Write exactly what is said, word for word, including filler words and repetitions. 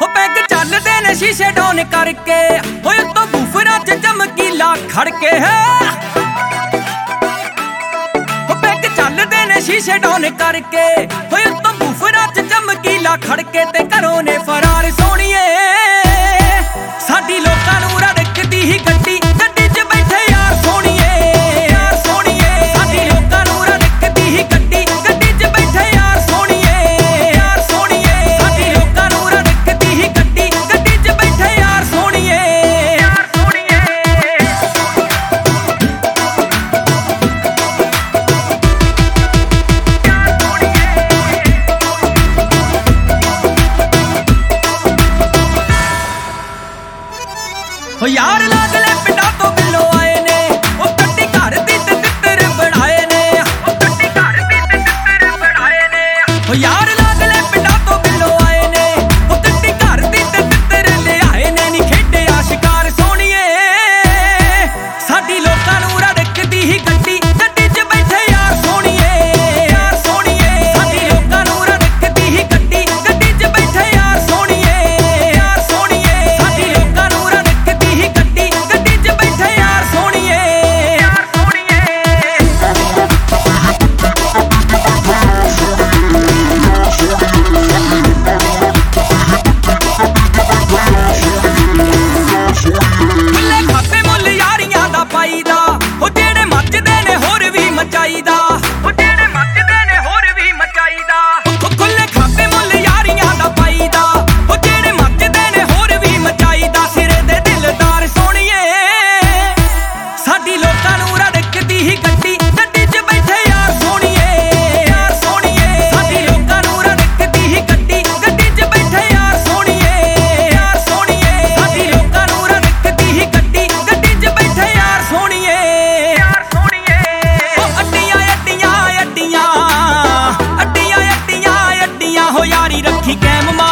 हो पैग चलदे ने शीशे डाउन करके हो तो बूफरां च चमकीला खड़के है हो पैग चलदे ने शीशे डाउन करके हो तो बूफरां च चमकीला खड़के ते घरों ने फरार सोहणीए साडी लोकां नूं रड़कदी ही गड्डी गड्डी च बैठे यार सोहणीए यार सोहणीए साडी लोकां नूं रड़कदी ही गड्डी गड्डी च बैठे यार सोहणीए यार सोहणीए साडी लोकां नूं रड़कदी ही गड्डी गड्डी च बैठे यार सोहणीए यार सोहणीए हो यार लागले पिंडां तो बिल्लो आए ने ओ कट्टी घर दी ते तित्तर बनाए ने ओ कट्टी घर दी ते तित्तर बनाए ने हो यार लागले पिंडां तो बिल्लो आए ने ओ कट्टी घर दी ते तित्तर ले आए ने नी खेडिया शिकार सोहणीए साडी लोकां नूं रड़कदी ही गड्डी गड्डी च बैठे यार सोहणीए यार सोहणीए साडी लोकां नूं रड़कदी ही गड्डी गड्डी च बैठे यार सोहणीए यार सोहणीए साडी लोकां नूं रड़कदी ही गड्डी गड्डी च बैठे यार सोहणीए यार सोहणीए ਮਿਲੇ ਖਾਤੇ ਮੁੱਲ ਯਾਰੀਆਂ ਦਾ ਪਾਈਦਾ ਉਹ ਜਿਹੜੇ ਮੱਚਦੇ ਨੇ ਹੋਰ ਵੀ ਮਚਾਈਦਾ ਉਹ ਜਿਹੜੇ ਮੱਚਦੇ ਨੇ ਹੋਰ ਵੀ ਮਚਾਈਦਾ ਖੁੱਲੇ ਖਾਤੇ ਮੁੱਲ ਯਾਰੀਆਂ ਦਾ ਪਾਈਦਾ ਉਹ ਜਿਹੜੇ ਮੱਚਦੇ ਨੇ ਹੋਰ ਵੀ ਮਚਾਈਦਾ ਸਿਰੇ ਦੇ ਦਿਲਦਾਰ ਸੋਹਣੀਏ ਸਾਡੀ ਲੋਕਾਂ ਨੂੰ ਰੜਕਦੀ ਹੀ ਗੱਡੀ ਗੱਡੀ 'ਚ ਬੈਠੇ ਯਾਰ ਸੋਹਣੀਏ ਯਾਰ ਸੋਹਣੀਏ ਸਾਡੀ ਲੋਕਾਂ ਨੂੰ ਰੜਕਦੀ ਹੀ ਗੱਡੀ ਗੱਡੀ 'ਚ ਬੈਠੇ ਯਾਰ ਸੋਹਣੀਏ ਯਾਰ ਸੋਹਣੀਏ ਸਾਡੀ ਲੋਕਾਂ ਨੂੰ ਰੜਕਦੀ ਹੀ ਗੱਡੀ ਗੱਡੀ 'ਚ ਬੈਠੇ ਯਾਰ ਸੋਹਣੀਏ ਯਾਰ ਸੋਹਣੀਏ ਉਹ ਅੱਡੀਆਂ ਅੱਡੀਆਂ ਅੱਡੀਆਂ ਅੱਡੀਆਂ ਅੱਡੀਆਂ ਅੱਡੀਆਂ ਹੋ ਯਾਰੀ ਰੱਖੀ ਕੈਮ